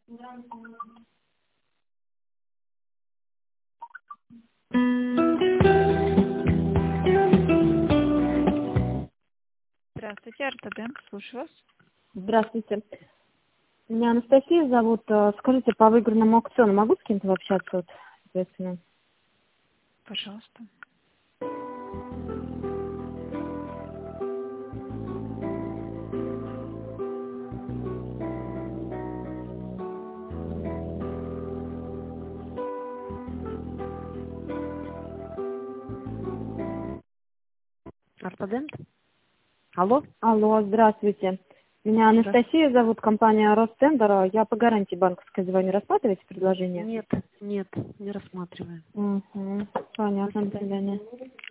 Здравствуйте, Ортодент, слушаю вас. Здравствуйте. Меня Анастасия зовут. Скажите, по выигранному аукциону могу с кем-то общаться, вот, соответственно? Пожалуйста. Ортодент? Алло? Алло, здравствуйте. Меня Анастасия зовут, компания Ростендер. Я по гарантии банковской звоню. Рассматриваете предложение? Нет, не рассматриваем. Угу. Понятно, до свидания.